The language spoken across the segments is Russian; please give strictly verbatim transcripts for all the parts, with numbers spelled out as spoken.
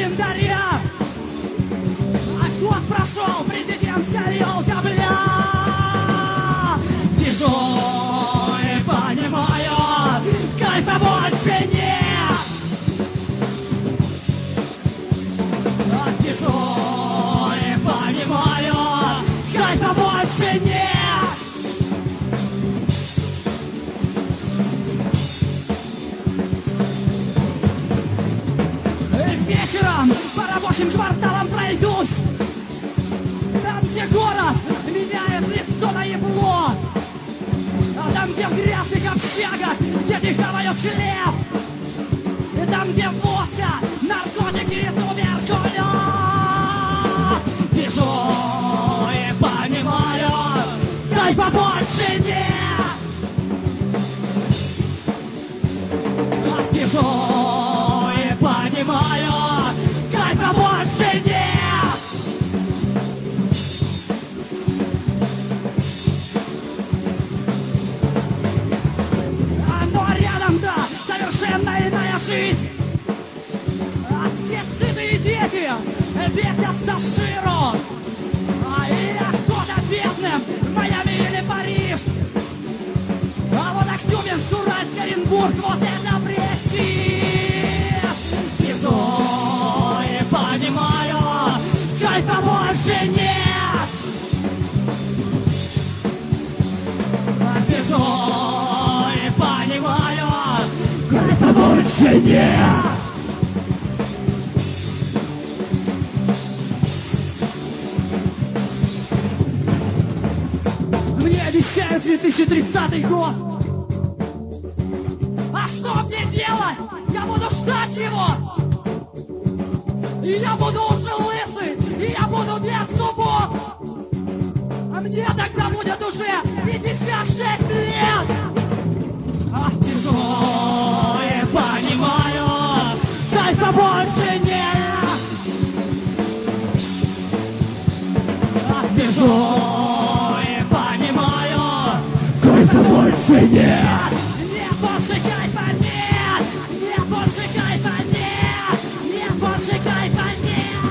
календаря. А год прошел, президент горелка, бля. Сижу и понимаю, кайфа больше нет. А сижу и понимаю, кайфа больше нет. Вечером по рабочим кварталам пройдусь. Там, где город меняет лицо на ебло. А там, где в грязных общагах, где дыхает хлеб. И там, где водка, наркотики и туберкулез. Вижу и понимаю, кайфа больше нет. Вижу и понимаю, кайфа больше нет. Но рядом-то совершенно иная жизнь. А все сытые дети весятся широ. А я кто-то бедным в Майами или Париж. А вот Актюбинск, Уральск, Оренбург, вот это престиж. Сижу и понимаю, кайфа больше нет. Сижу и понимаю, кайфа больше нет. Мне обещают две тысячи тридцатый год. А что мне делать? Я буду ждать его. И я буду уже лысый, и я буду без зубов. А мне тогда будет уже пятьдесят шесть лет. А сижу и понимаю, кайфа больше нет. А сижу и понимаю, кайфа больше нет. Нет больше кайфа нет. Нет больше кайфа нет. Нет больше кайфа нет.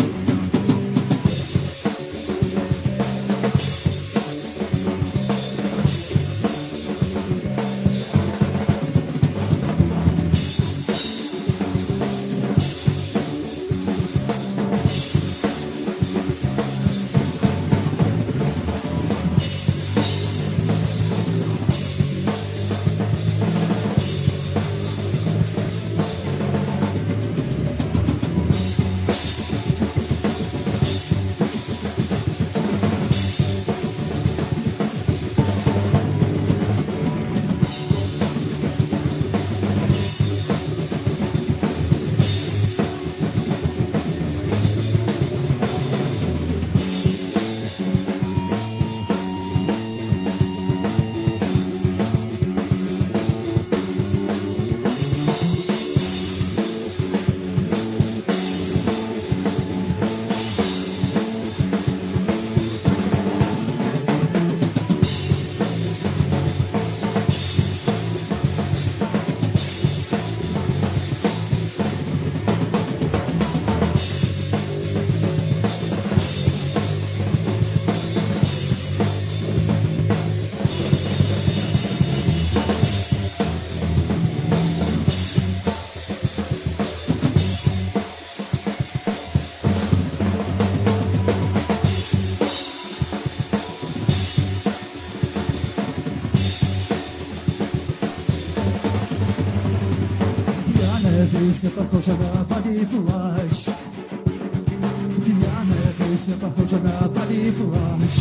Песня похожа на пари плащ. Пьяная песня похожа на пари плащ.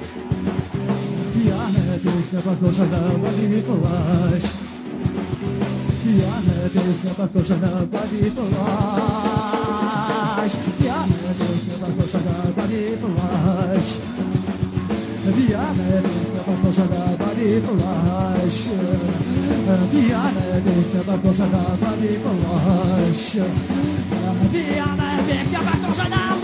Пьяная песня похожа на пари плащ. Пьяная песня похожа на пари плащ. Пьяная песня похожа на пари плащ. Пьяная песня похожа на пари плащ. Пьяная песня похожа на пари плащ. Пьяная песня похожа на